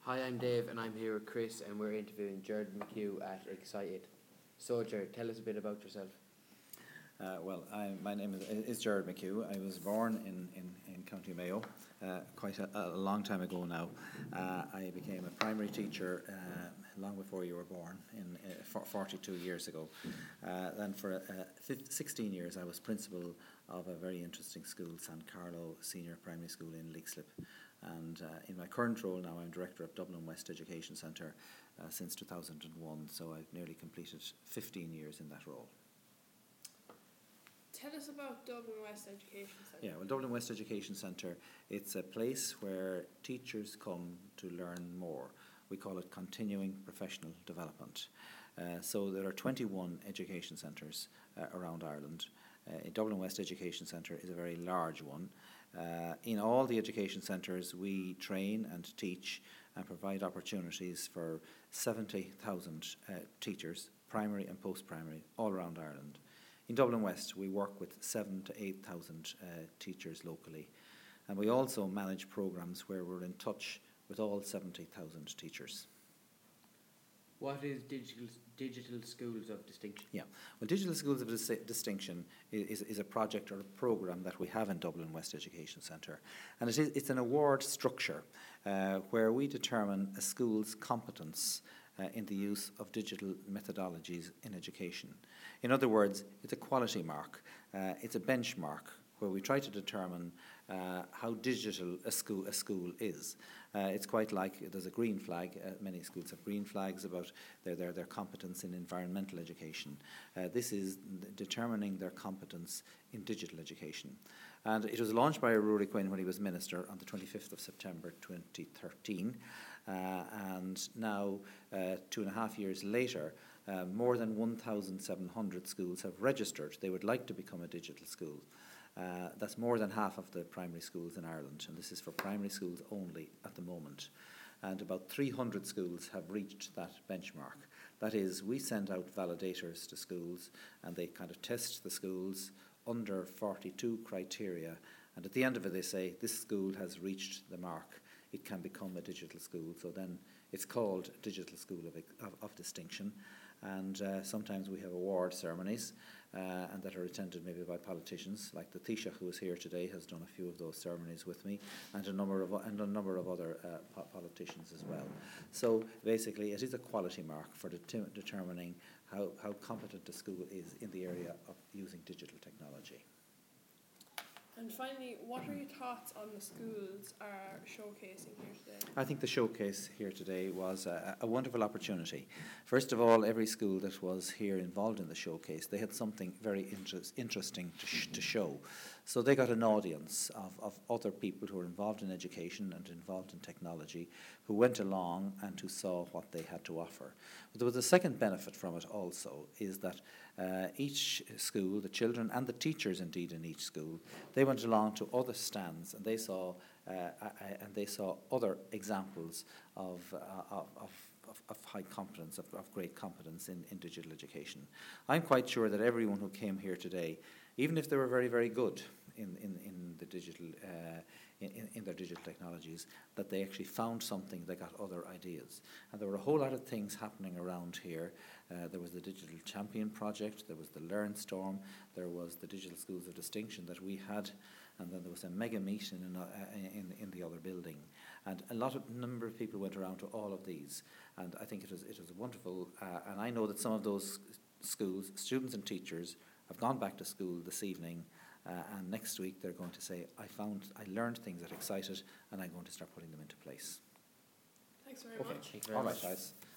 Hi, I'm Dave, and I'm here with Chris, and we're interviewing Jared McHugh at Excited. So, Jared, tell us a bit about yourself. My name is Jared McHugh. I was born in County Mayo quite a long time ago now. I became a primary teacher long before you were born, 42 years ago. Then for 16 years I was principal of a very interesting school, San Carlo Senior Primary School in Leixlip. And in my current role now, I'm Director of Dublin West Education Centre since 2001, so I've nearly completed 15 years in that role. Tell us about Dublin West Education Centre. Yeah, well, Dublin West Education Centre, it's a place where teachers come to learn more. We call it continuing professional development. So there are 21 education centres around Ireland. Dublin West Education Centre is a very large one. In all the education centres, we train and teach and provide opportunities for 70,000 teachers, primary and post-primary, all around Ireland. In Dublin West, we work with 7,000 to 8,000 teachers locally, and we also manage programmes where we're in touch with all 70,000 teachers. What is Digital Schools of Distinction? Yeah, well, Digital Schools of Distinction is a project or a programme that we have in Dublin West Education Centre, and it's an award structure where we determine a school's competence in the use of digital methodologies in education. In other words, it's a quality mark, it's a benchmark where we try to determine how digital a school is. It's quite like there's a green flag. Many schools have green flags about their competence in environmental education. This is determining their competence in digital education. And it was launched by Rory Quinn when he was Minister on the 25th of September 2013. And now, 2.5 years later, more than 1,700 schools have registered they would like to become a digital school. That's more than half of the primary schools in Ireland, and this is for primary schools only at the moment. And about 300 schools have reached that benchmark. That is, we send out validators to schools, and they kind of test the schools under 42 criteria, and at the end of it they say, this school has reached the mark. It can become a digital school. So then it's called Digital School of Distinction. And sometimes we have award ceremonies and that are attended maybe by politicians, like the Taoiseach, who is here today, has done a few of those ceremonies with me, and a number of other politicians as well. So basically, it is a quality mark for determining how competent a school is in the area of using digital technology. And finally, what are your thoughts on the schools are showcasing here today? I think the showcase here today was a wonderful opportunity. First of all, every school that was here involved in the showcase, they had something very interesting to show. So they got an audience of other people who were involved in education and involved in technology, who went along and who saw what they had to offer. But there was a second benefit from it also, is that each school, the children and the teachers indeed in each school, they went along to other stands and they saw other examples of high competence, of great competence in digital education. I'm quite sure that everyone who came here today, even if they were very, very good in the digital in their digital technologies, that they actually found something, they got other ideas. And there were a whole lot of things happening around here. There was the Digital Champion Project, there was the LearnStorm, there was the Digital Schools of Distinction that we had, and then there was a mega meeting in the other building. And number of people went around to all of these. And I think it was a wonderful, and I know that some of those schools, students and teachers, have gone back to school this evening, and next week they're going to say, I learned things that excited, and I'm going to start putting them into place. Thanks very Okay. much. Thank you very All right, much. guys.